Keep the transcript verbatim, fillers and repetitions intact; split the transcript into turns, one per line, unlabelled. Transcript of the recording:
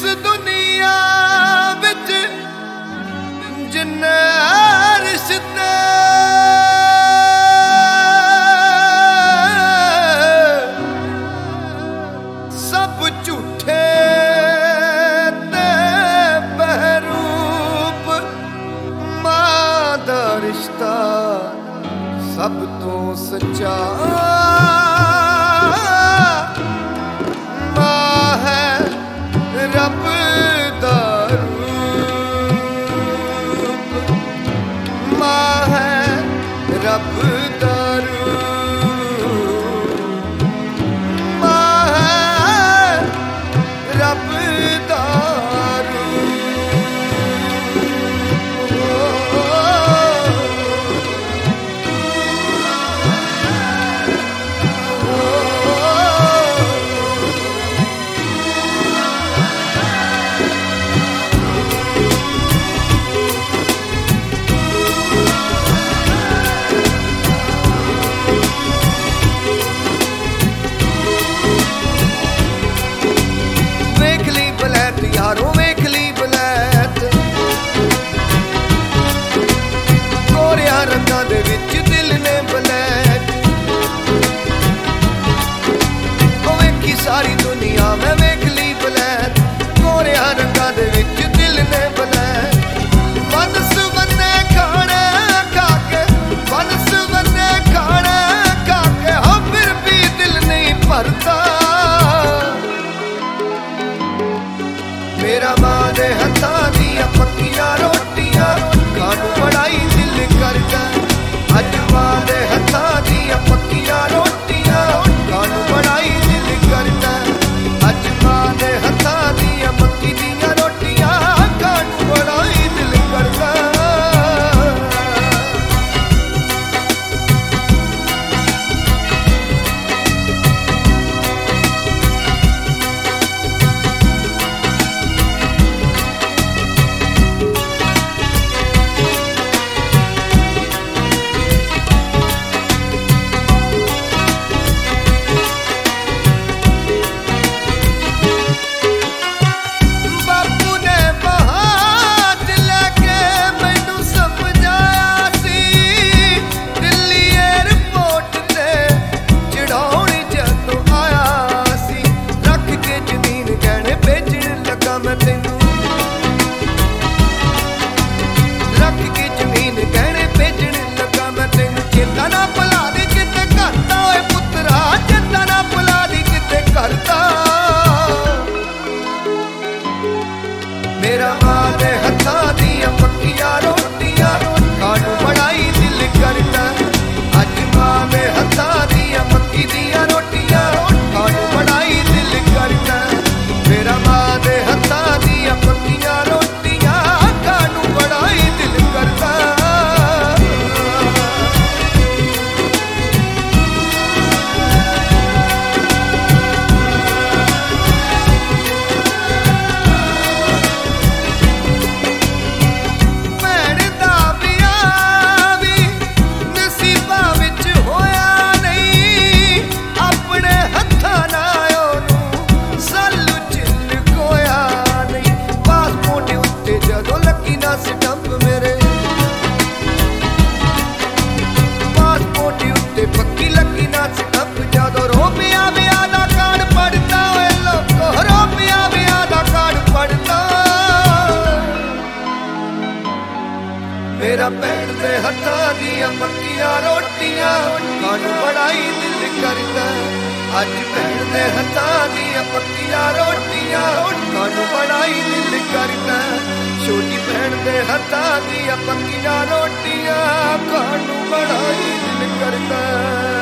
दुनिया विच जिन्ने रिश्ते सब झूठे ते बहरूप, मां दा रिश्ता सब तो सच्चा रब दा रूप, मां है रब दा रूप, मां है रब दा यारों वेख ली बलैत, गोरिया रंगां दे विच दिल ने बलैत। ओ वेखी सारी दुनिया मैं वेख ली बलैत, गोरिया रंगां दे विच दिल ने बलैत। बन सुवन्ने खाने खाके, बन सुवन्ने खाने खाके, हो फिर भी दिल नहीं भरता। मेरा मां दे हत्थां दियां पक्कियां रोटियां खानू बड़ा ही दिल करदा। अज मां दे हत्थां दियां पक्कियां रोटियां खानू बड़ा ही दिल करदा। अज मां दे हत्थां दियां मक्की दियां रोटियां खानू बड़ा ही दिल करदा। मेरा मां दे हत्थां दियां पक्कियां रोटियां खानू बड़ा ही दिल करदा। अज मां दे हत्थां दियां मक्की दियां रोटियां खानू बड़ा ही दिल करदा। मेरा मां दे हत्थां दियां पक्कियां रोटियां खानू बड़ा ही दिल करदा। पक्की लगी ना स्टंप जदों रोपिया विआह दा कार्ड पढ़दा। ओए लोको रोपिया विआह दा कार्ड पढ़दा। मेरा भैन दे हत्थां दियां पक्कियां रोटियां खानू बड़ा ही दिल करदा। अज भैन दे हत्थां दियां पक्कियां रोटियां खानू बड़ा ही दिल करदा। छोटी भैन दे हत्थां दियां पक्कियां रोटियां खानू बड़ा ही दिल करदा।